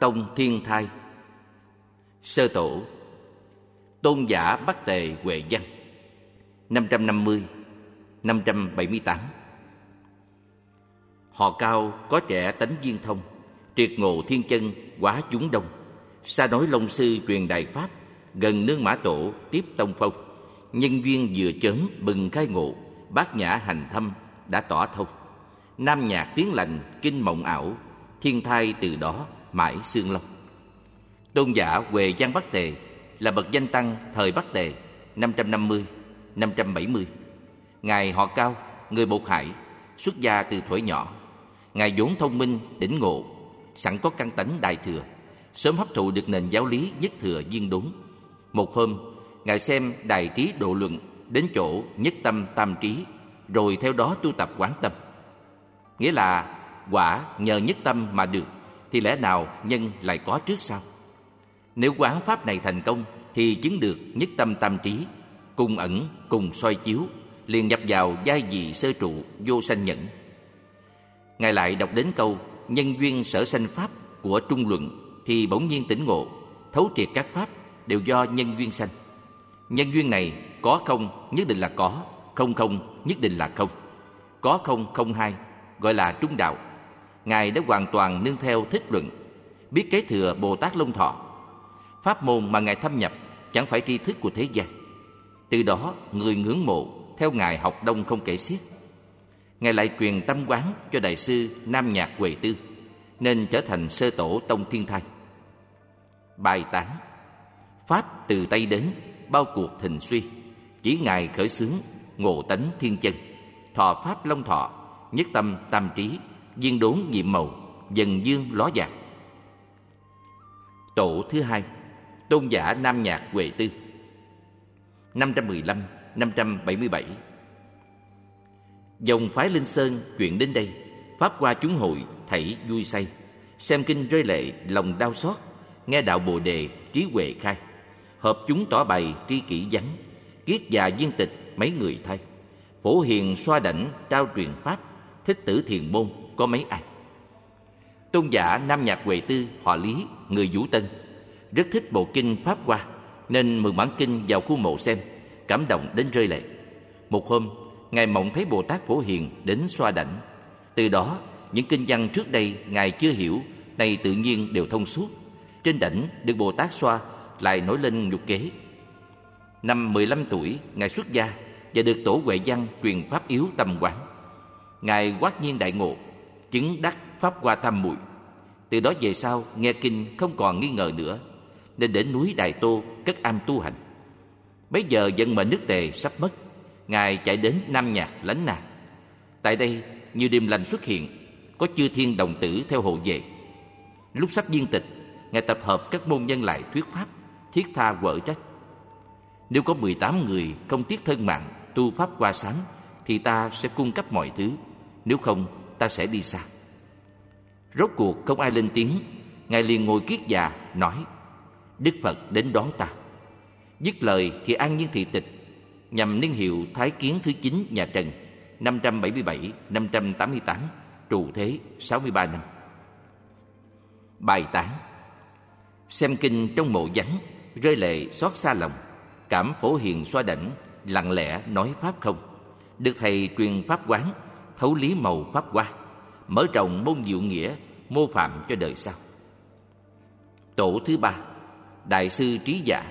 Tông Thiên Thai. Sơ tổ Tôn giả Bắc Tề Huệ Văn 550-578. Họ Cao có trẻ tánh viên thông, triệt ngộ thiên chân, quá chúng đông. Xa nói Long Sư truyền đại pháp, gần nương Mã Tổ tiếp tông phong. Nhân duyên vừa chớm bừng khai ngộ, bát nhã hành thâm đã tỏ thông. Nam nhạc tiếng lành kinh mộng ảo, thiên thai từ đó mãi xương long. Tôn giả Huệ Văn Bắc Tề là bậc danh tăng thời Bắc Tề 550-570. Ngài họ Cao, người Bột Hải, xuất gia từ thuở nhỏ. Ngài vốn thông minh, đỉnh ngộ, sẵn có căn tánh đại thừa, sớm hấp thụ được nền giáo lý nhất thừa viên đốn. Một hôm, Ngài xem Đài Trí Độ Luận đến chỗ nhất tâm tam trí, rồi theo đó tu tập quán tâm. Nghĩa là quả nhờ nhất tâm mà được, thì lẽ nào nhân lại có trước sau? Nếu quán pháp này thành công thì chứng được nhất tâm tam trí, cùng ẩn cùng soi chiếu, liền nhập vào giai vị sơ trụ vô sanh nhẫn. Ngài lại đọc đến câu nhân duyên sở sanh pháp của Trung Luận thì bỗng nhiên tỉnh ngộ, thấu triệt các pháp đều do nhân duyên sanh. Nhân duyên này có không nhất định là có, không không nhất định là không. Có không không hai gọi là trung đạo. Ngài đã hoàn toàn nương theo Thích Luận, biết kế thừa Bồ Tát Long Thọ. Pháp môn mà Ngài thâm nhập chẳng phải tri thức của thế gian. Từ đó người ngưỡng mộ, theo Ngài học đông không kể xiết. Ngài lại truyền tâm quán cho đại sư Nam Nhạc Huệ Tư, nên trở thành sơ tổ Tông Thiên Thai. Bài tán: pháp từ Tây đến, bao cuộc thịnh suy, chỉ Ngài khởi xướng, ngộ tánh thiên chân, thọ pháp long thọ, nhất tâm tam trí, viên đốn nhiệm màu, dần dương ló dạng. Tổ thứ hai, Tôn giả Nam Nhạc Huệ Tư 515-577. Dòng phái Linh Sơn chuyện đến đây, pháp qua chúng hội thảy vui say, xem kinh rơi lệ lòng đau xót, nghe đạo Bồ Đề trí huệ khai, hợp chúng tỏ bày tri kỷ vắng, kiết già viên tịch mấy người thay, phổ hiền xoa đảnh trao truyền pháp, thích tử thiền môn có mấy ai. Tôn giả Nam Nhạc Huệ Tư họ Lý, người Vũ Tân, rất thích bộ kinh Pháp Hoa, nên mượn bản kinh vào khu mộ xem, cảm động đến rơi lệ. Một hôm, Ngài mộng thấy Bồ Tát Phổ Hiền đến xoa đảnh. Từ đó, những kinh văn trước đây Ngài chưa hiểu, nay tự nhiên đều thông suốt. Trên đảnh được Bồ Tát xoa, lại nổi lên nhục kế. Năm 15 tuổi, Ngài xuất gia và được Tổ Huệ Văn truyền pháp yếu tâm quán. Ngài quát nhiên đại ngộ, chứng đắc Pháp Hoa Tam Muội. Từ đó về sau nghe kinh không còn nghi ngờ nữa, nên đến núi Đại Tô cất am tu hành. Bấy giờ vận mệnh nước Tề sắp mất, Ngài chạy đến Nam Nhạc lánh nạn. Tại đây nhiều điềm lành xuất hiện, có chư thiên đồng tử theo hộ về. Lúc sắp viên tịch, Ngài tập hợp các môn nhân lại thuyết pháp, thiết tha quở trách: nếu có 18 người không tiếc thân mạng tu pháp Hoa sáng, thì ta sẽ cung cấp mọi thứ, nếu không ta sẽ đi xa. Rốt cuộc không ai lên tiếng. Ngài liền ngồi kiết già nói: Đức Phật đến đón ta. Dứt lời thì an nhiên thị tịch, nhằm niên hiệu Thái Kiến thứ 9 nhà Trần 577-588, trụ thế 63 năm. Bài tán: xem kinh trong mộ vắng, rơi lệ xót xa lòng, cảm Phổ Hiền xoa đảnh, lặng lẽ nói pháp không. Được thầy truyền pháp quán, thấu lý màu pháp hoa, mở rộng môn diệu nghĩa, mô phạm cho đời sau. Tổ thứ ba, Đại sư Trí Dạ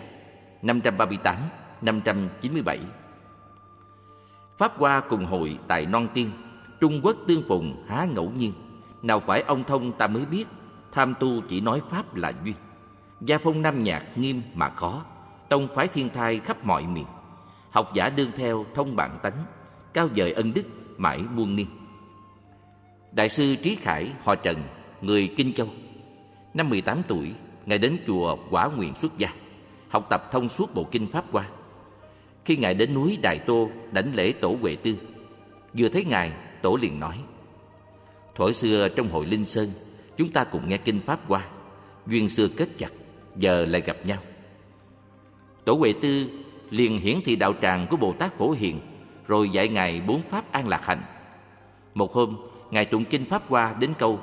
538-597. Pháp Hoa cùng hội tại Non Tiên, Trung Quốc tương phùng há ngẫu nhiên. Nào phải ông thông ta mới biết, tham tu chỉ nói pháp là duyên. Gia phong Nam Nhạc nghiêm mà khó, tông phái thiên thai khắp mọi miền. Học giả đương theo thông bản tánh, cao dời ân đức mãi muôn niên. Đại sư Trí Khải họ Trần, người Kinh Châu. Năm 18 tuổi, Ngài đến chùa Quả Nguyện xuất gia, học tập thông suốt bộ kinh Pháp Hoa. Khi Ngài đến núi Đại Tô đảnh lễ Tổ Huệ Tư, vừa thấy Ngài, Tổ liền nói: thuở xưa trong hội Linh Sơn, chúng ta cùng nghe kinh Pháp Hoa, duyên xưa kết chặt, giờ lại gặp nhau. Tổ Huệ Tư liền hiển thị đạo tràng của Bồ Tát Phổ Hiền, rồi dạy Ngài 4 pháp an lạc hành. Một hôm, Ngài tụng kinh Pháp Hoa đến câu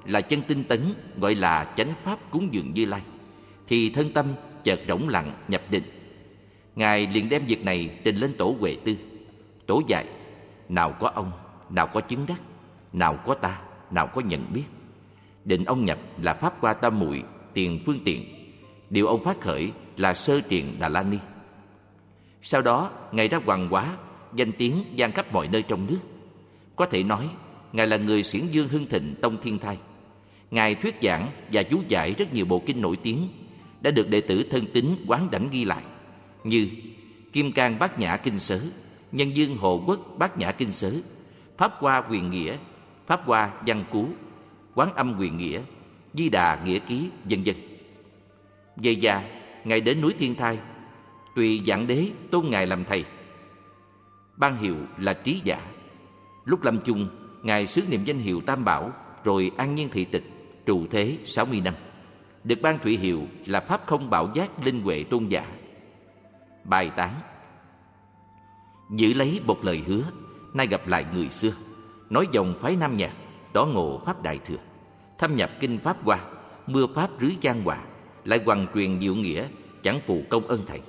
là chân tinh tấn, gọi là chánh pháp cúng dường Như Lai, thì thân tâm chợt rỗng lặng nhập định. Ngài liền đem việc này trình lên Tổ Huệ Tư. Tổ dạy: nào có ông, nào có chứng đắc, nào có ta, nào có nhận biết. Định ông nhập là pháp qua tam muội, tiền phương tiện. Điều ông phát khởi là sơ triền Đà La Ni. Sau đó Ngài ra hoàng hóa, danh tiếng vang khắp mọi nơi trong nước. Có thể nói Ngài là người xiển dương hưng thịnh tông Thiên Thai. Ngài thuyết giảng và chú giải rất nhiều bộ kinh nổi tiếng, đã được đệ tử thân tín quán đảnh ghi lại, như Kim Cang Bát Nhã Kinh Sớ, Nhân Dương Hộ Quốc Bát Nhã Kinh Sớ, Pháp Hoa Huyền Nghĩa, Pháp Hoa Văn Cú, Quán Âm Huyền Nghĩa, Di Đà Nghĩa Ký, vân vân. Về già, Ngài đến núi Thiên Thai, tùy Vạn Đế tôn Ngài làm thầy, ban hiệu là Trí Giả. Lúc lâm chung, Ngài xứ niệm danh hiệu Tam Bảo, rồi an nhiên thị tịch, trụ thế 60 năm, được ban thụy hiệu là Pháp Không Bảo Giác Linh Huệ Tôn Giả. Bài tán: giữ lấy một lời hứa, nay gặp lại người xưa, nói dòng phái Nam Nhạc, đó ngộ Pháp Đại Thừa, thâm nhập kinh Pháp Hoa, mưa Pháp rưới giang hòa, lại hoằng truyền diệu nghĩa, chẳng phụ công ơn thầy.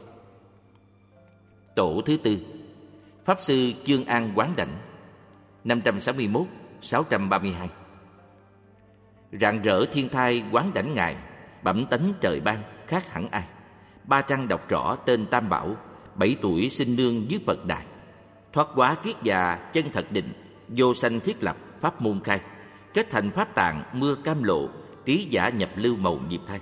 Tổ thứ tư, Pháp Sư Chương An Quán Đảnh, 561-632. Rạng rỡ Thiên Thai quán đảnh Ngài, bẩm tánh trời ban khác hẳn ai. Ba trăng đọc rõ tên Tam Bảo, 7 tuổi sinh nương dưới Phật đài. Thoát quá kiết già chân thật định, vô sanh thiết lập pháp môn khai. Kết thành pháp tạng mưa cam lộ, trí giả nhập lưu màu nhịp thai.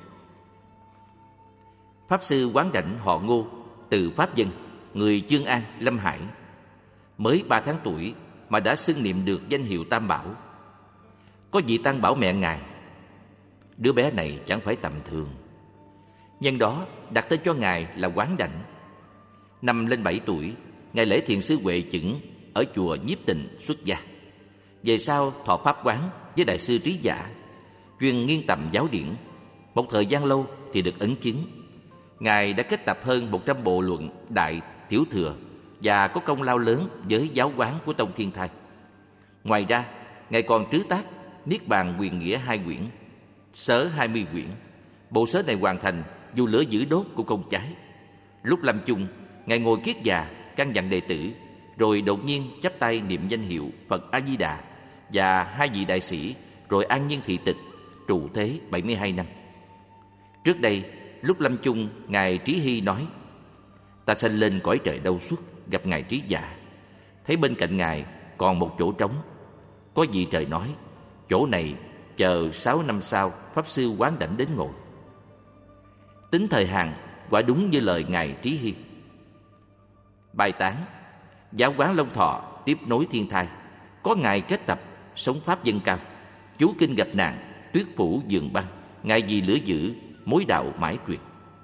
Pháp Sư Quán Đảnh họ Ngô, từ Pháp Dân, người Chương An, Lâm Hải. Mới 3 tháng tuổi mà đã xưng niệm được danh hiệu Tam Bảo. Có vị tăng bảo mẹ Ngài: đứa bé này chẳng phải tầm thường. Nhân đó đặt tên cho Ngài là Quán Đảnh. Năm lên 7 tuổi, Ngài lễ thiền sư Huệ Chững ở chùa Nhiếp Tịnh xuất gia. Về sau thọ pháp quán với đại sư Trí Giả, chuyên nghiên tầm giáo điển. Một thời gian lâu thì được ấn chứng. Ngài đã kết tập hơn 100 bộ luận đại tiểu thừa và có công lao lớn với giáo quán của tông Thiên Thai. Ngoài ra, Ngài còn trứ tác Niết Bàn Huyền Nghĩa 2 quyển, Sớ 20 quyển. Bộ sớ này hoàn thành dù lửa giữ đốt của công trái. Lúc lâm chung, Ngài ngồi kiết già căn dặn đệ tử, rồi đột nhiên chắp tay niệm danh hiệu Phật A Di Đà và 2 vị đại sĩ, rồi an nhiên thị tịch, trụ thế 72 năm. Trước đây, lúc lâm chung, Ngài Trí Hy nói: ta sanh lên cõi trời đâu xuất, gặp Ngài Trí Giả, thấy bên cạnh Ngài còn một chỗ trống. Có vị trời nói: chỗ này chờ 6 năm sau Pháp Sư Quán Đảnh đến ngồi. Tính thời Hàn, quả đúng như lời Ngài Trí Hy. Bài tán: giáo quán Long Thọ tiếp nối Thiên Thai, có Ngài kết tập sống pháp dân cao, chú kinh gặp nạn, tuyết phủ giường băng, Ngài vì lửa giữ, mối đạo mãi truyền.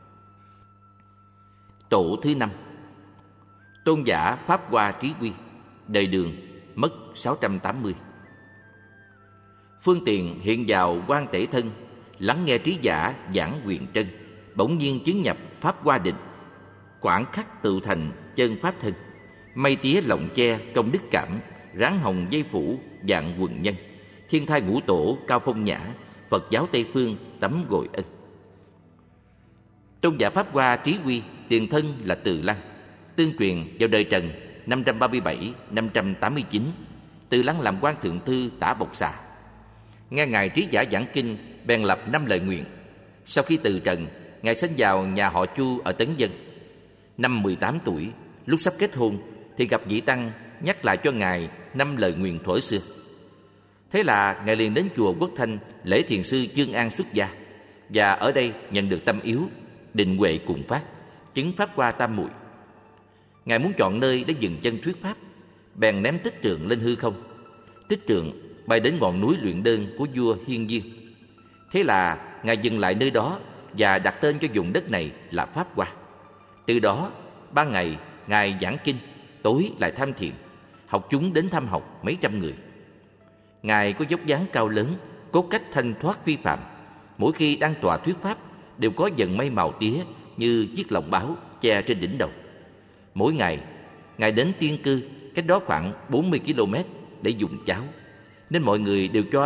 Tổ thứ 5, Tôn giả Pháp Hoa Trí Quy, đời Đường, mất 680. Phương Tiện hiện vào Quan Tể Thân, lắng nghe Trí Giả giảng Huyền Trân, bỗng nhiên chứng nhập Pháp Hoa Định, khoảng khắc tự thành chân Pháp Thân. Mây tía lộng che công đức cảm, ráng hồng dây phủ dạng quần nhân. Thiên Thai Ngũ Tổ cao phong nhã, Phật giáo Tây Phương tấm gội ân. Tôn giả Pháp Hoa Trí Quy, tiền thân là Từ Lăng, tương truyền vào đời Trần 537-589. Từ Lăng làm quan thượng thư Tả Bộc Xà. Nghe Ngài Trí Giả giảng kinh, bèn lập 5 lời nguyện. Sau khi từ trần, Ngài sinh vào nhà họ Chu ở Tấn Dân. Năm 18 tuổi, lúc sắp kết hôn, thì gặp vị tăng nhắc lại cho Ngài 5 lời nguyện thuở xưa. Thế là Ngài liền đến chùa Quốc Thanh lễ thiền sư Chương An xuất gia, và ở đây nhận được tâm yếu, định huệ cùng phát, chứng Pháp Hoa Tam Muội. Ngài muốn chọn nơi để dừng chân thuyết pháp, bèn ném tích trượng lên hư không. Tích trượng bay đến ngọn núi Luyện Đơn của vua Hiên Viên. Thế là Ngài dừng lại nơi đó và đặt tên cho vùng đất này là Pháp Hoa. Từ đó, ban ngày Ngài giảng kinh, tối lại tham thiền, học chúng đến thăm học mấy trăm người. Ngài có dốc dáng cao lớn, cốt cách thanh thoát phi phàm. Mỗi khi đang tọa thuyết pháp, đều có dần mây màu tía như chiếc lồng báo che trên đỉnh đầu. Mỗi ngày, Ngài đến Tiên Cư, cách đó khoảng 40 km để dùng cháo, nên mọi người đều cho là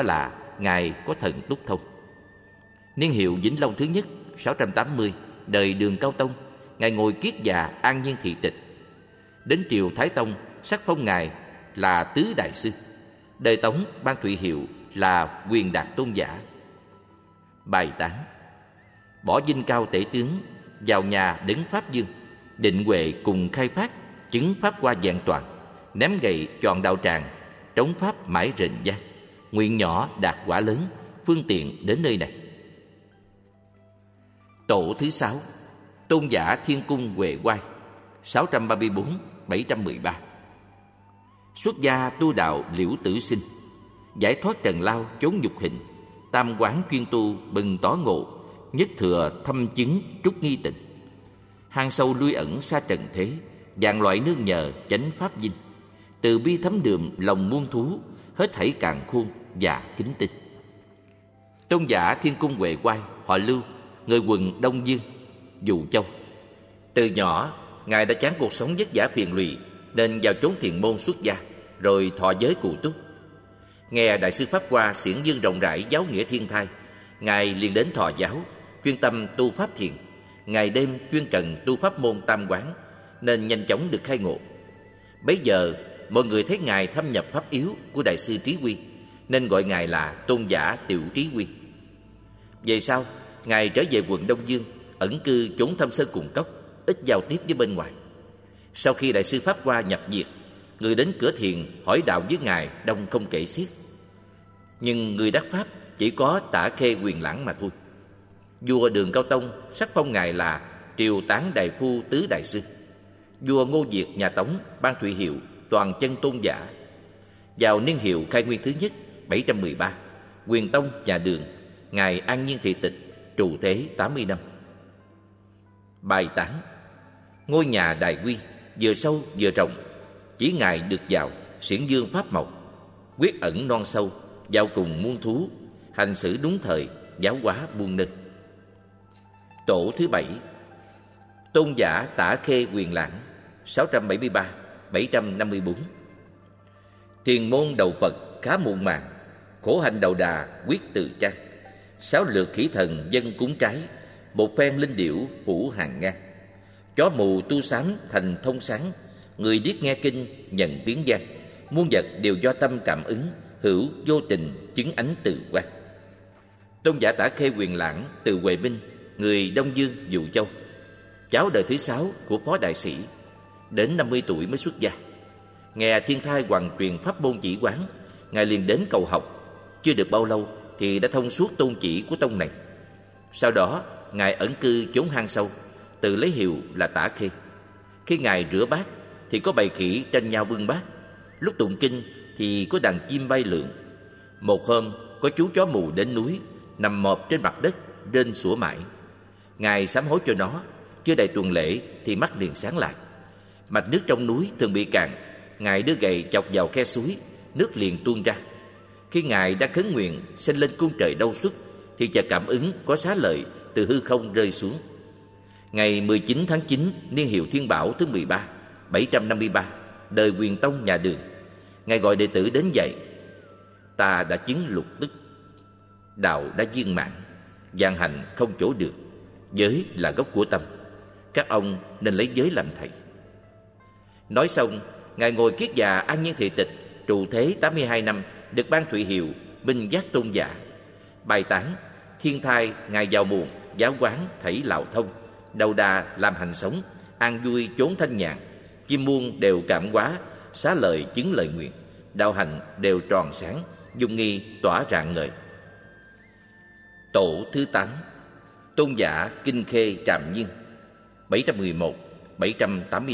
Ngài có thần túc thông. Niên hiệu Vĩnh Long thứ nhất 680, đời Đường Cao Tông, Ngài ngồi kiết già an nhiên thị tịch. Đến triều Thái Tông, sắc phong Ngài là Tứ Đại Sư. Đời Tống ban thụy hiệu là Quyền Đạt Tôn giả. Bài tán: bỏ dinh cao tể tướng, vào nhà đấng Pháp Dương. Định Huệ cùng khai phát, chứng pháp qua vẹn toàn. Ném gậy chọn đạo tràng, trống pháp mãi rền vang. Nguyện nhỏ đạt quả lớn, phương tiện đến nơi này. Tổ thứ 6, Tôn giả Thiên Cung Huệ Quai 634-713. Xuất gia tu đạo Liễu Tử Sinh, giải thoát trần lao chốn nhục hình. Tam quán chuyên tu bừng tỏ ngộ, nhất thừa thâm chứng trúc nghi tịnh. Hang sâu lui ẩn xa trần thế, vạn loại nương nhờ chánh pháp dinh. Từ bi thấm đượm lòng muôn thú, hết thảy càn khôn và kính tinh. Tôn giả Thiên Cung Huệ Quai, họ Lưu, người quận Đông Dương, Dụ Châu. Từ nhỏ, Ngài đã chán cuộc sống vất vả phiền lụy, nên vào chốn thiền môn xuất gia, rồi thọ giới cụ túc. Nghe Đại sư Pháp Hoa xiển dương rộng rãi giáo nghĩa thiên thai, Ngài liền đến thọ giáo, chuyên tâm tu pháp thiền. Ngày đêm chuyên cần tu pháp môn tam quán, nên nhanh chóng được khai ngộ. Bấy giờ, mọi người thấy Ngài thâm nhập pháp yếu của Đại sư Trí Quy, nên gọi Ngài là Tôn giả Tiểu Trí Quy. Về sau, Ngài trở về quận Đông Dương, ẩn cư chốn thâm sơn cùng cốc, ít giao tiếp với bên ngoài. Sau khi Đại sư Pháp Hoa nhập diệt, người đến cửa thiền hỏi đạo với Ngài đông không kể xiết. Nhưng người đắc pháp chỉ có Tả Khê Quyền Lãng mà thôi. Vua Đường Cao Tông sắc phong Ngài là Triều Tán Đại Phu Tứ Đại Sư. Vua Ngô Việt nhà Tống ban thụy hiệu Toàn Chân Tôn giả. Vào niên hiệu khai nguyên thứ nhất 713, Quyền Tông nhà Đường, Ngài an nhiên thị tịch, trụ thế 80 năm. Bài tán: ngôi nhà Đài Quy vừa sâu vừa rộng, chỉ Ngài được vào xiển dương pháp màu. Quyết ẩn non sâu, vào cùng muôn thú, hành xử đúng thời, giáo hóa buông nâng. Tổ thứ 7, Tôn giả Tả Khê Quyền Lãng 673-754. Thiền môn đầu Phật khá muộn màng, khổ hạnh đầu đà quyết từ trang. 6 lượt khỉ thần dân cúng trái, một phen linh điểu phủ hàng ngang. Chó mù tu sám thành thông sáng, người điếc nghe kinh nhận tiếng vang. Muôn vật đều do tâm cảm ứng, hữu vô tình chứng ánh từ quang. Tôn giả Tả Khê Quyền Lãng từ Huệ Minh, người Đông Dương, Dụ Châu, cháu đời thứ 6 của Phó Đại Sĩ, đến 50 tuổi mới xuất gia. Nghe Thiên Thai Hoàng truyền pháp môn chỉ quán, Ngài liền đến cầu học. Chưa được bao lâu thì đã thông suốt tôn chỉ của tông này. Sau đó Ngài ẩn cư chốn hang sâu, tự lấy hiệu là Tả Khê. Khi Ngài rửa bát thì có bầy khỉ tranh nhau bưng bát, lúc tụng kinh thì có đàn chim bay lượn. Một hôm có chú chó mù đến núi, nằm mọp trên mặt đất rên sủa mãi. Ngài sám hối cho nó, chưa đầy tuần lễ thì mắt liền sáng lại. Mạch nước trong núi thường bị cạn, Ngài đưa gậy chọc vào khe suối, nước liền tuôn ra. Khi Ngài đang khấn nguyện sinh lên cung trời đâu xuất, thì chợt cảm ứng có xá lợi từ hư không rơi xuống. Ngày 19 tháng 9 niên hiệu Thiên Bảo thứ 13 753, đời Quyền Tông nhà Đường, Ngài gọi đệ tử đến dạy: ta đã chứng lục tức, đạo đã viên mãn, vạn hạnh không chỗ được, giới là gốc của tâm, các ông nên lấy giới làm thầy. Nói xong, Ngài ngồi kiết già an nhiên thị tịch, trụ thế 82 năm, được ban thụy hiệu Minh Giác Tôn giả. Bài tán: thiên thai Ngài vào muộn, giáo quán thảy lào thông, đầu đà làm hành sống, an vui chốn thanh nhàn. Chim muôn đều cảm hóa, xá lợi chứng lời nguyện, đạo hành đều tròn sáng, dung nghi tỏa rạng ngời. Tổ thứ 8, Tôn giả Kinh Khê Trạm Nhiên 711-782.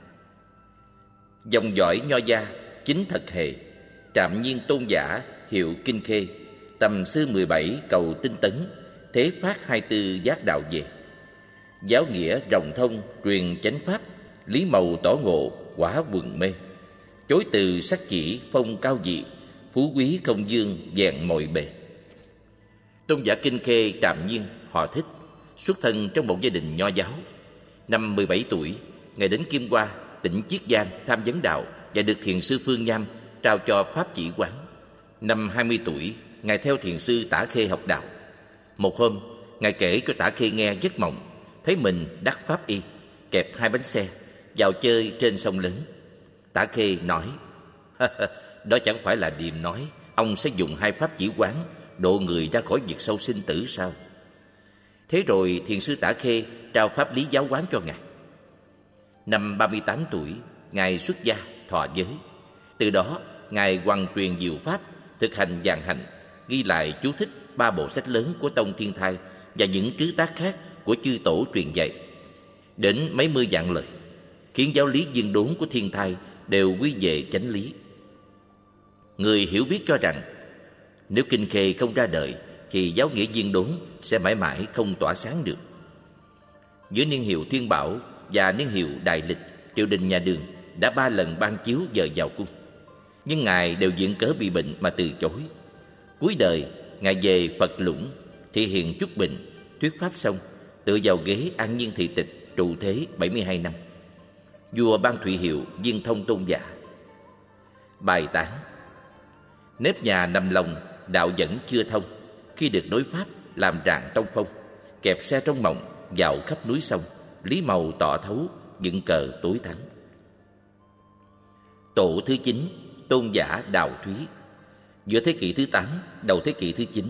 Dòng dõi Nho gia chính thật hề, Trạm Nhiên Tôn giả hiệu Kinh Khê, tầm sư 17 cầu tinh tấn, thế phát 24 giác đạo về. Giáo nghĩa rộng thông truyền chánh pháp, lý màu tỏ ngộ quả quần mê. Chối từ sắc chỉ phong cao dị, phú quý không dương vẹn mọi bề. Tôn giả Kinh Khê Trạm Nhiên họ Thích, xuất thân trong một gia đình nho giáo. Năm 17 tuổi, Ngài đến Kim Hoa, tỉnh Chiết Giang tham vấn đạo và được thiền sư Phương Nham trao cho pháp chỉ quán. Năm 20 tuổi, Ngài theo thiền sư Tả Khê học đạo. Một hôm, Ngài kể cho Tả Khê nghe giấc mộng thấy mình đắc pháp y, kẹp 2 bánh xe vào chơi trên sông lớn. Tả Khê nói: đó chẳng phải là điềm nói ông sẽ dùng 2 pháp chỉ quán độ người ra khỏi vực sâu sinh tử sao? Thế rồi thiền sư Tả Khê trao pháp lý giáo huấn cho Ngài. Năm 38 tuổi, Ngài xuất gia thọ giới. Từ đó Ngài hoằng truyền diệu pháp, thực hành vạn hạnh, ghi lại chú thích 3 bộ sách lớn của Tông Thiên Thai và những trứ tác khác của chư tổ truyền dạy, đến mấy mươi vạn lời, khiến giáo lý viên đốn của Thiên Thai đều quy về chánh lý. Người hiểu biết cho rằng nếu Kinh Khê không ra đời thì giáo nghĩa viên đốn sẽ mãi mãi không tỏa sáng được. Giữa niên hiệu Thiên Bảo và niên hiệu Đại Lịch, triều đình nhà Đường đã 3 lần ban chiếu dời vào cung, nhưng Ngài đều viện cớ bị bệnh mà từ chối. Cuối đời, Ngài về Phật Lũng, thị hiện chút bệnh, thuyết pháp xong, tự vào ghế an nhiên thị tịch, trụ thế 72 năm. Vua ban thụy hiệu Viên Thông Tôn Giả. Bài tán: nếp nhà nằm lòng, đạo vẫn chưa thông. Khi được đối pháp, làm rạng tông phong. Kẹp xe trong mộng, dạo khắp núi sông. Lý màu tỏ thấu, dựng cờ tối thắng. Tổ thứ 9, Tôn giả Đào Thúy. Giữa thế kỷ thứ 8, đầu thế kỷ thứ 9.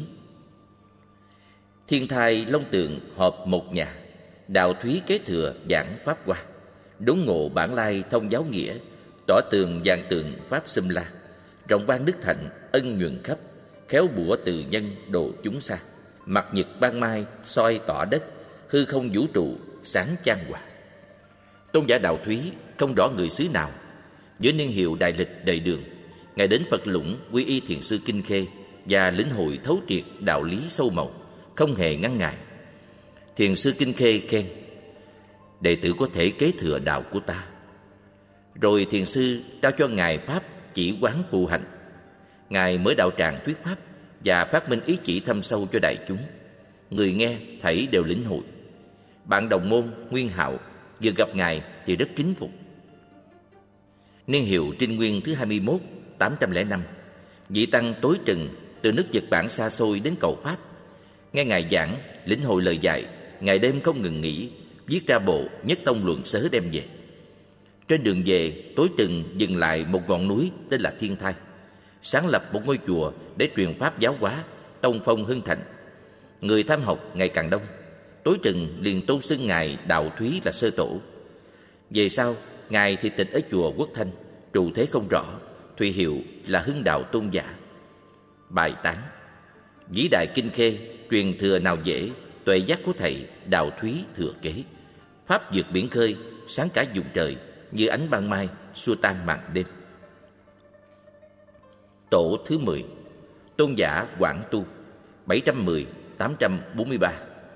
Thiên Thai Long Tượng họp một nhà. Đào Thúy kế thừa giảng pháp hoa, đốn ngộ bản lai thông giáo nghĩa, tỏ tường vạn tượng pháp xâm la, rộng ban đức thạnh ân nhuần khắp, khéo bủa từ nhân độ chúng xa. Mặt nhật ban mai soi tỏ đất, hư không vũ trụ sáng chan hòa. Tôn giả Đào Thúy không rõ người xứ nào. Giữa niên hiệu Đại Lịch đời Đường, Ngài đến Phật Lũng quy y thiền sư Kinh Khê và lĩnh hội thấu triệt đạo lý sâu màu, không hề ngăn ngại. Thiền sư Kinh Khê khen: đệ tử có thể kế thừa đạo của ta. Rồi thiền sư trao cho Ngài pháp chỉ quán phù hành. Ngài mới đạo tràng thuyết pháp và phát minh ý chỉ thâm sâu cho đại chúng. Người nghe thảy đều lĩnh hội. Bạn đồng môn Nguyên Hạo vừa gặp Ngài thì rất kính phục. Niên hiệu Trinh Nguyên thứ 21, 805, vị tăng Tối Trừng từ nước Nhật Bản xa xôi đến cầu pháp. Nghe Ngài giảng, lĩnh hội lời dạy, ngày đêm không ngừng nghỉ, viết ra bộ Nhất Tông Luận Sớ đem về. Trên đường về, Tối Trừng dừng lại một ngọn núi tên là Thiên Thai, sáng lập một ngôi chùa để truyền pháp giáo hóa, tông phong hưng thịnh. Người tham học ngày càng đông. Tối Trừng liền tôn xưng Ngài Đào Thúy là sơ tổ. Về sau, Ngài thì tịch ở chùa Quốc Thanh, trụ thế không rõ, thụy hiệu là Hưng Đạo Tôn Giả. Bài tán: vĩ đại Kinh Khê truyền thừa nào dễ, tuệ giác của thầy Đào Thúy thừa kế. Pháp vượt biển khơi, sáng cả vùng trời, như ánh ban mai xua tan màn đêm. Tổ thứ 10, Tôn giả Quảng Tu, 710-843.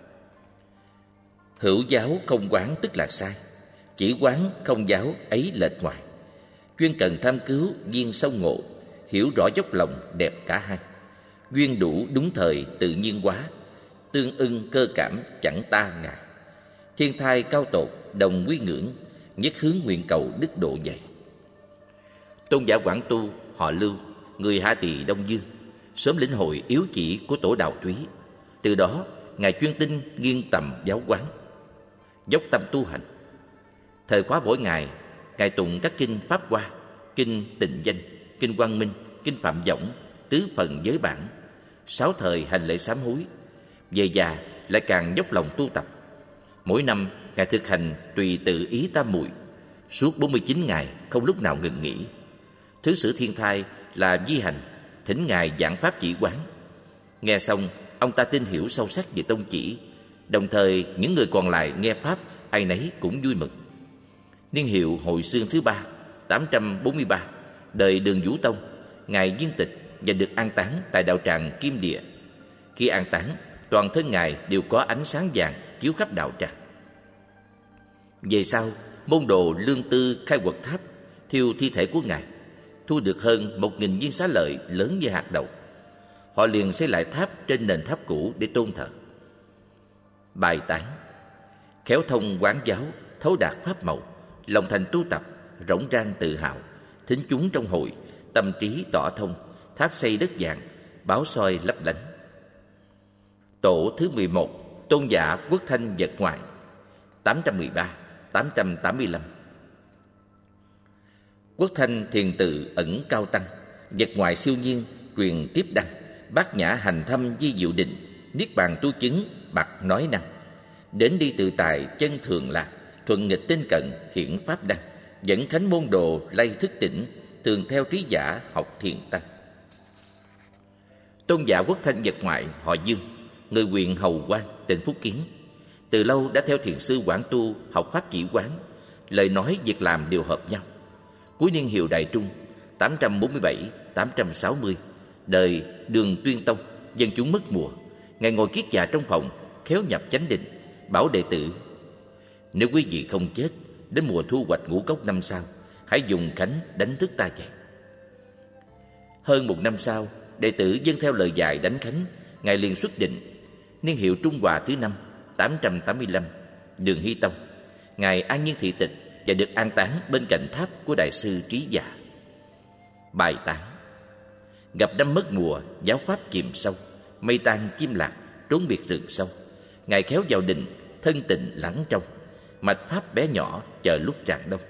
Hữu giáo không quán tức là sai, chỉ quán không giáo ấy lệch ngoài. Chuyên cần tham cứu viên sâu ngộ, hiểu rõ dốc lòng đẹp cả hai. Duyên đủ đúng thời tự nhiên quá, tương ưng cơ cảm chẳng ta ngại. Thiên thai cao tột đồng quy ngưỡng, nhất hướng nguyện cầu đức độ dày. Tôn giả Quảng Tu họ Lưu, người Hạ Tỳ Đông Dương, sớm lĩnh hội yếu chỉ của tổ Đào Thúy. Từ đó Ngài chuyên tinh nghiêng tầm giáo quán, dốc tâm tu hành. Thời khóa mỗi ngày, Ngài tụng các kinh Pháp Hoa, kinh Tịnh Danh, kinh Quang Minh, kinh Phạm Võng, tứ phần giới bản, 6 thời hành lễ sám hối. Về già lại càng dốc lòng tu tập. Mỗi năm Ngài thực hành tùy tự ý tam muội, suốt 49 ngày không lúc nào ngừng nghỉ. Thứ sử Thiên Thai là Di Hành thỉnh Ngài giảng pháp chỉ quán. Nghe xong, ông ta tin hiểu sâu sắc về tông chỉ, đồng thời những người còn lại nghe pháp ai nấy cũng vui mừng. Niên hiệu Hội Xương thứ 3, 843, đời Đường Vũ Tông, Ngài viên tịch và được an táng tại đạo tràng Kim Địa. Khi an táng, toàn thân Ngài đều có ánh sáng vàng chiếu khắp đạo tràng. Về sau, môn đồ Lương Tư khai quật tháp, thiêu thi thể của Ngài, thu được hơn 1.000 viên xá lợi lớn như hạt đậu. Họ liền xây lại tháp trên nền tháp cũ để tôn thờ. Bài tán: khéo thông quán giáo, thấu đạt pháp màu, lòng thành tu tập, rỗng rang tự hào, thính chúng trong hội, tâm trí tỏ thông, tháp xây đất vàng, báo soi lấp lánh. Tổ thứ 11, Tôn giả Quốc Thanh Vật Ngoại, 813-885. Quốc Thanh thiền tự ẩn cao tăng, vật ngoại siêu nhiên, truyền tiếp đăng, bát nhã hành thâm di diệu định, niết bàn tu chứng, bạc nói năng. Đến đi tự tại chân thường lạc, thuận nghịch tinh cận hiển pháp đăng, dẫn khánh môn đồ lay thức tỉnh, thường theo trí giả học thiền tăng. Tôn giả Quốc Thanh Vật Ngoại họ Dương, người huyện Hầu Quang, tỉnh Phúc Kiến. Từ lâu đã theo thiền sư Quảng Tu học pháp chỉ quán, lời nói việc làm đều hợp nhau. Cuối niên hiệu Đại Trung 847-860, đời Đường Tuyên Tông, dân chúng mất mùa, ngài ngồi kiết già trong phòng, khéo nhập chánh định, bảo đệ tử: nếu quý vị không chết, đến mùa thu hoạch ngũ cốc năm sau, hãy dùng khánh đánh thức ta dậy. Hơn một năm sau, đệ tử vâng theo lời dạy đánh khánh, ngài liền xuất định. Niên hiệu Trung Hòa thứ 5 885, Đường Hy Tông, ngài an nhiên thị tịch và được an táng bên cạnh tháp của đại sư Trí Giả. Bài tán: gặp năm mất mùa, giáo pháp chìm sâu, mây tan chim lạc, trốn biệt rừng sâu. Ngài khéo vào định, thân tịnh lắng trong, mạch pháp bé nhỏ chờ lúc tràn đông.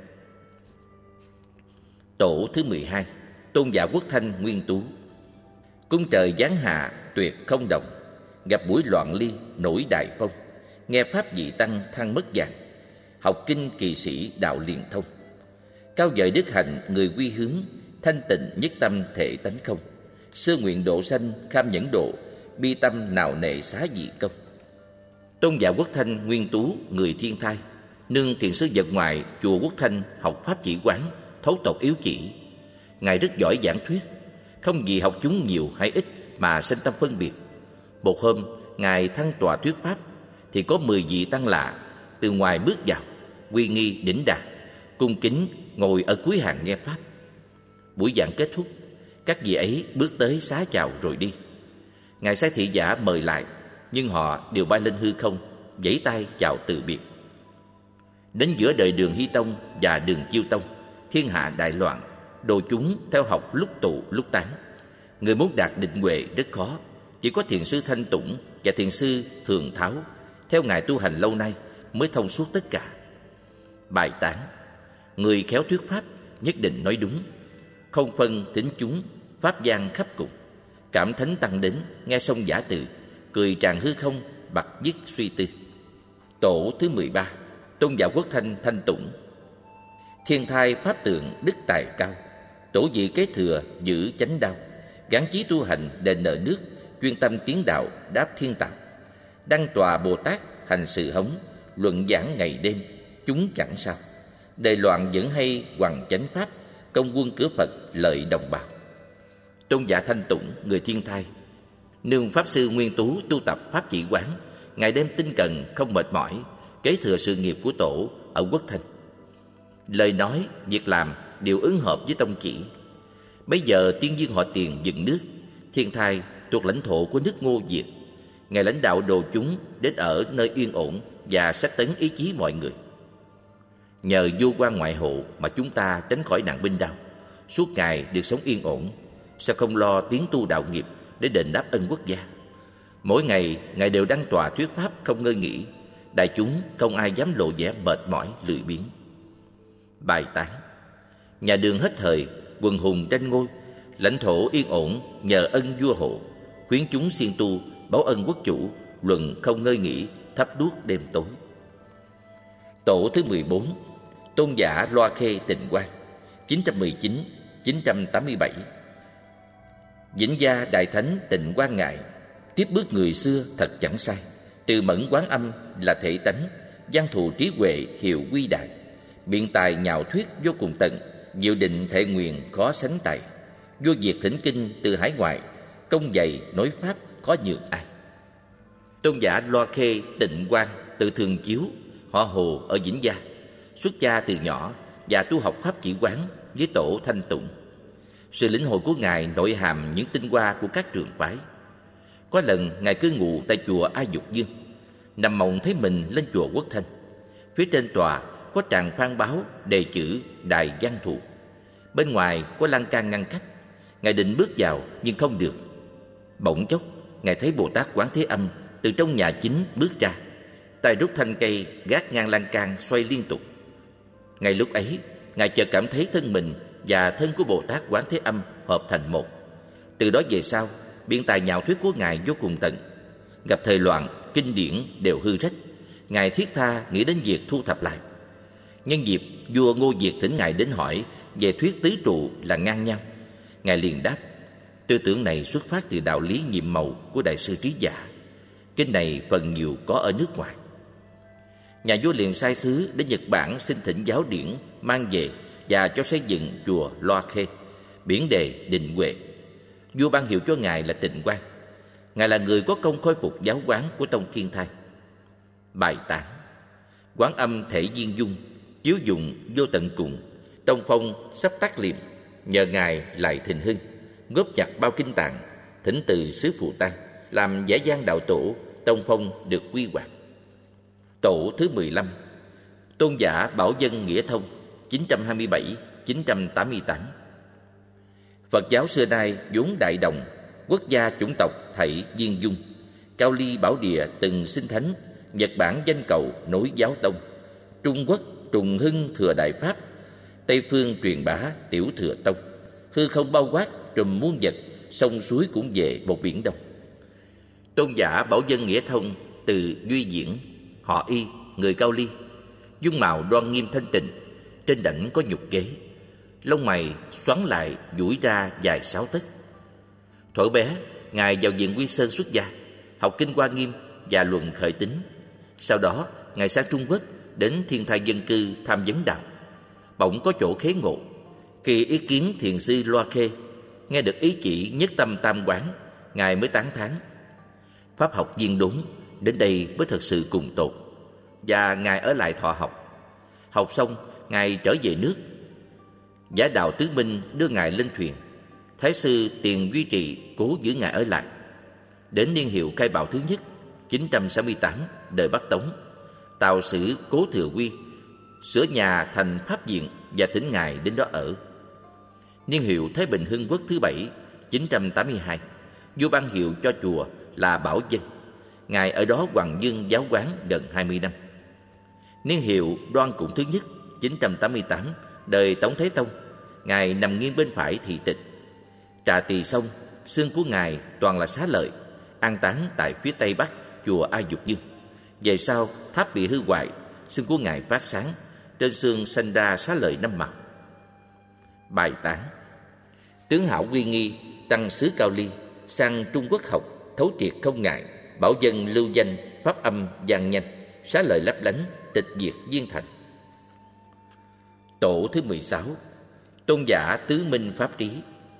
Tổ thứ 12, Tôn giả Quốc Thanh Nguyên Tú. Cung trời giáng hạ tuyệt không đồng, gặp buổi loạn ly nổi đại phong. Nghe pháp vị tăng thăng mất vàng, học kinh kỳ sĩ đạo liền thông. Cao dời đức hạnh người quy hướng, thanh tịnh nhất tâm thể tánh không. Sơ nguyện độ sanh kham nhẫn độ, bi tâm nào nệ xá dị công. Tôn giả Quốc Thanh Nguyên Tú, người Thiên Thai, nương thiền sư Vật Ngoại chùa Quốc Thanh học pháp chỉ quán, thấu tột yếu chỉ. Ngài rất giỏi giảng thuyết, không vì học chúng nhiều hay ít mà sinh tâm phân biệt. Một hôm, ngài thăng tọa thuyết pháp, thì có 10 vị tăng lạ từ ngoài bước vào, uy nghi đỉnh đà, cung kính ngồi ở cuối hàng nghe pháp. Buổi giảng kết thúc, các vị ấy bước tới xá chào rồi đi. Ngài sai thị giả mời lại, nhưng họ đều bay lên hư không, vẫy tay chào từ biệt. Đến giữa đời Đường Hy Tông và Đường Chiêu Tông, thiên hạ đại loạn, đồ chúng theo học lúc tụ lúc tán. Người muốn đạt định huệ rất khó, chỉ có thiền sư Thanh Tủng và thiền sư Thường Tháo theo ngài tu hành lâu nay mới thông suốt tất cả. Bài tán: người khéo thuyết pháp nhất định nói đúng, không phân thính chúng, pháp gian khắp cùng. Cảm thánh tăng đến, nghe xong giả từ, cười tràn hư không, bặt dứt suy tư. Tổ thứ 13, Tôn giả Quốc Thanh Thanh Tủng. Thiên thai pháp tượng đức tài cao, tổ vị kế thừa giữ chánh đạo, gắn chí tu hành đền nợ nước, chuyên tâm tiến đạo đáp thiên tạo. Đăng tòa Bồ Tát hành sự hống, luận giảng ngày đêm chúng chẳng sao. Đời loạn vẫn hay hoằng chánh pháp, công quân cửa Phật lợi đồng bào. Tôn giả Thanh Tủng, người Thiên Thai, nương pháp sư Nguyên Tú tu tập pháp chỉ quán, ngày đêm tinh cần không mệt mỏi, kế thừa sự nghiệp của tổ ở Quốc Thanh. Lời nói, việc làm đều ứng hợp với tông chỉ. Bây giờ tiên viên họ Tiền dựng nước, Thiên Thai thuộc lãnh thổ của nước Ngô Việt. Ngài lãnh đạo đồ chúng đến ở nơi yên ổn và sách tấn ý chí mọi người. Nhờ vua quan ngoại hộ mà chúng ta tránh khỏi nạn binh đao, suốt ngày được sống yên ổn. Sao không lo tiến tu đạo nghiệp để đền đáp ân quốc gia? Mỗi ngày ngài đều đăng tòa thuyết pháp không ngơi nghỉ, đại chúng không ai dám lộ vẻ mệt mỏi lười biếng. Bài tán: nhà Đường hết thời, quần hùng tranh ngôi, lãnh thổ yên ổn nhờ ân vua hộ, khuyến chúng siêng tu báo ân quốc chủ, luận không ngơi nghỉ, thắp đuốc đêm tối. Tổ thứ 14, Tôn giả Loa Khê Tịnh Quang, 919-987. Vĩnh gia đại thánh Tịnh Quang ngài, tiếp bước người xưa thật chẳng sai. Từ mẫn quán âm là thể tánh, giang thù trí huệ hiệu quy đại. Biện tài nhạo thuyết vô cùng tận, diệu định thệ nguyện khó sánh tài. Vô diệt thỉnh kinh từ hải ngoại, công dày nói pháp khó nhường ai. Tôn giả Loa Khê Tịnh Quang từ Thường Chiếu, họ Hồ ở Vĩnh Gia, xuất gia từ nhỏ và tu học pháp chỉ quán với tổ Thanh Tụng. Sự lĩnh hội của ngài nội hàm những tinh hoa của các trường phái. Có lần ngài cư ngụ tại chùa A Dục Dương, nằm mộng thấy mình lên chùa Quốc Thanh. Phía trên tòa có tràng phan báo đề chữ Đại Giang Thù. Bên ngoài có lan can ngăn cách. Ngài định bước vào nhưng không được. Bỗng chốc, Ngài thấy Bồ Tát Quán Thế Âm từ trong nhà chính bước ra, tay rút thanh cây gác ngang lan can xoay liên tục. Ngay lúc ấy, Ngài chợt cảm thấy thân mình và thân của Bồ Tát Quán Thế Âm hợp thành một. Từ đó về sau, biện tài nhạo thuyết của Ngài vô cùng tận. Gặp thời loạn, kinh điển đều hư rách. Ngài thiết tha nghĩ đến việc thu thập lại. Nhân dịp vua Ngô Việt thỉnh Ngài đến hỏi về thuyết tứ trụ là ngang nhau, Ngài liền đáp: tư tưởng này xuất phát từ đạo lý nhiệm màu của Đại sư Trí Giả. Kinh này phần nhiều có ở nước ngoài. Nhà vua liền sai sứ đến Nhật Bản xin thỉnh giáo điển mang về và cho xây dựng chùa Loa Khê, biển đề Định Huệ. Vua ban hiệu cho Ngài là Tịnh Quang. Ngài là người có công khôi phục giáo quán của Tông Thiên Thai. Bài tán: Quán Âm thể viên dung, chiếu dụng vô tận cùng. Tông phong sắp tắt liệm, nhờ Ngài lại thịnh hưng. Góp nhặt bao kinh tạng, thỉnh từ xứ Phù Tang, làm dễ gian đạo tổ. Tông phong được quy hoạch. Tổ thứ 15, Tôn giả Bảo Dân Nghĩa Thông, 927-988. Phật giáo xưa nay vốn đại đồng, quốc gia chủng tộc thảy viên dung. Cao Ly Bảo Địa từng sinh thánh, Nhật Bản danh cầu nối giáo tông. Trung Quốc trùng hưng thừa đại pháp, Tây phương truyền bá tiểu thừa tông. Hư không bao quát trùm muôn vật, sông suối cũng về một biển đông. Tôn giả Bảo Dân Nghĩa Thông từ Duy Diễn, họ Y, người Cao Ly. Dung mạo đoan nghiêm thanh tịnh, trên đảnh có nhục kế, lông mày xoắn lại duỗi ra dài 6 tấc. Thuở bé, Ngài vào viện Quy Sơn xuất gia, học kinh Hoa Nghiêm và luận khởi tính. Sau đó, Ngài sang Trung Quốc đến Thiên Thai dân cư tham vấn đạo. Bỗng có chỗ khế ngộ. Khi ý kiến thiền sư Loa Khê, nghe được ý chỉ nhất tâm tam quán, Ngài mới tán thán. Pháp học viên đốn, đến đây mới thật sự cùng tột. Và Ngài ở lại thọ học. Học xong, Ngài trở về nước. Giả đạo Tứ Minh đưa Ngài lên thuyền. Thái sư Tiền Duy Trì cố giữ Ngài ở lại. Đến niên hiệu Khai Bảo thứ nhất, 968, đời Bắc Tống, Tào Sử Cố Thừa Quy sửa nhà thành pháp viện và thỉnh Ngài đến đó ở. Niên hiệu Thái Bình Hưng Quốc thứ 7, 982, vua ban hiệu cho chùa là Bảo Dân. Ngài ở đó hoằng dương giáo quán gần 20 năm. Niên hiệu Đoan Củng thứ nhất, 988, đời Tống Thế Tông. Ngài nằm nghiêng bên phải thị tịch. Trà tỳ xong, xương của Ngài toàn là xá lợi, an táng tại phía tây bắc chùa A Dục Dương. Về sau, tháp bị hư hoại, xương của Ngài phát sáng, trên xương sanh ra xá lợi 5 màu. Bài tán: Tướng Hảo Quy Nghi, tăng xứ Cao Ly, sang Trung Quốc học, thấu triệt không ngại, Bảo Dân lưu danh, pháp âm vang nhanh, xá lợi lấp lánh, tịch diệt viên thành. Tổ thứ 16, Tôn giả Tứ Minh Pháp Trí,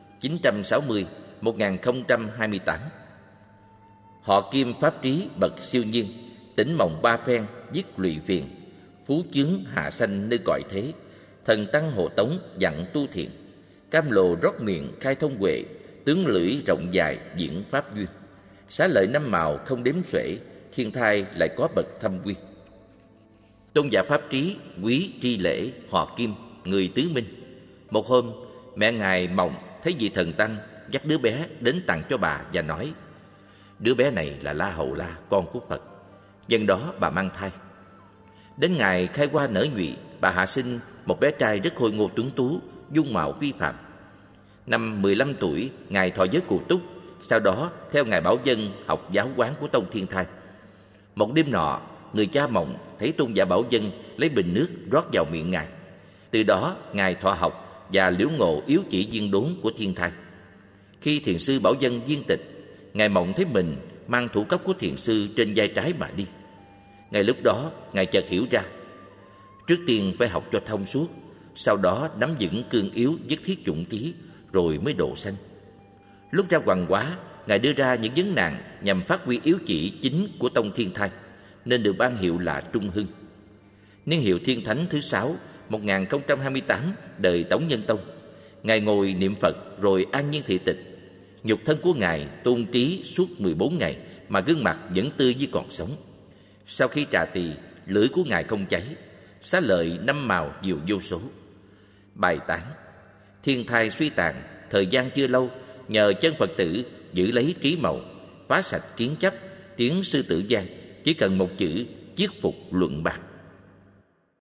960-1028. Họ Kim Pháp Trí bậc siêu nhiên, tỉnh mộng ba phen, dứt lụy phiền, phú chướng hạ sanh nơi cõi thế, thần tăng hộ tống dặn tu thiện, cam lồ rót miệng khai thông huệ, tướng lưỡi rộng dài diễn pháp duyên, xá lợi 5 màu không đếm xuể, thiên thai lại có bậc thâm quy. Tôn giả Pháp Trí quý tri lễ, họ Kim, người Tứ Minh. Một hôm, mẹ Ngài mộng thấy vị thần tăng dắt đứa bé đến tặng cho bà và nói: đứa bé này là La Hầu La, con của Phật. Nhân đó bà mang thai. Đến ngày khai hoa nở nhụy, bà hạ sinh một bé trai rất khôi ngô tuấn tú, dung mạo phi phàm. Năm 15 tuổi, Ngài thọ giới Cù Túc, sau đó theo Ngài Bảo Dân học giáo quán của Tông Thiên Thai. Một đêm nọ, người cha mộng thấy Tôn giả Bảo Dân lấy bình nước rót vào miệng Ngài. Từ đó, Ngài thọ học và liễu ngộ yếu chỉ viên đốn của Thiên Thai. Khi thiền sư Bảo Dân viên tịch, Ngài mộng thấy mình mang thủ cấp của thiền sư trên vai trái mà đi. Ngay lúc đó, Ngài chợt hiểu ra, trước tiên phải học cho thông suốt, sau đó nắm vững cương yếu nhất thiết chủng trí, rồi mới độ sanh. Lúc ra Hoàng Hóa, Ngài đưa ra những vấn nạn nhằm phát huy yếu chỉ chính của Tông Thiên Thai, nên được ban hiệu là Trung Hưng. Niên hiệu Thiên Thánh thứ 6, 1028, đời Tống Nhân Tông. Ngài ngồi niệm Phật rồi an nhiên thị tịch. Nhục thân của Ngài tôn trí suốt 14 ngày mà gương mặt vẫn tươi như còn sống. Sau khi trà tỳ, lưỡi của Ngài không cháy, xá lợi 5 màu nhiều vô số. Bài tán: Thiên thai suy tàn, thời gian chưa lâu, nhờ chân Phật tử giữ lấy trí màu, phá sạch kiến chấp, tiến sư tử giang, chỉ cần một chữ chiết phục luận bạc.